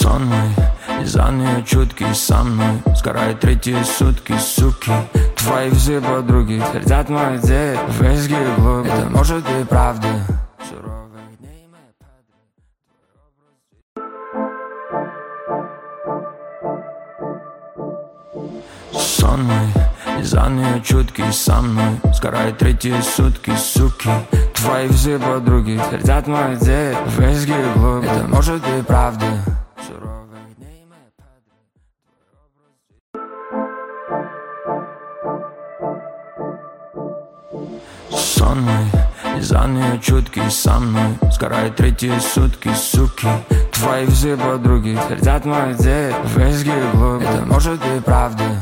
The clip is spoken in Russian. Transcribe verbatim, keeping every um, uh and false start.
Сонный, из-за нее чуткий со мной. Сгорает третьи сутки, суки. Твои все подруги твердят мой дед. Виски глупый, это может и правда. Суровых дней моя падре. Сонный, из-за нее чуткий со мной. Сгорает третьи сутки, суки. Твои все подруги твердят мой дед. Виски глупый, это может и правда. Суровых дней моя падре. Сонный, из-за нее чуткий со мной. Сгорает третьи сутки, суки. Твои все подруги твердят мой дед. Виски глупый, это может и правда.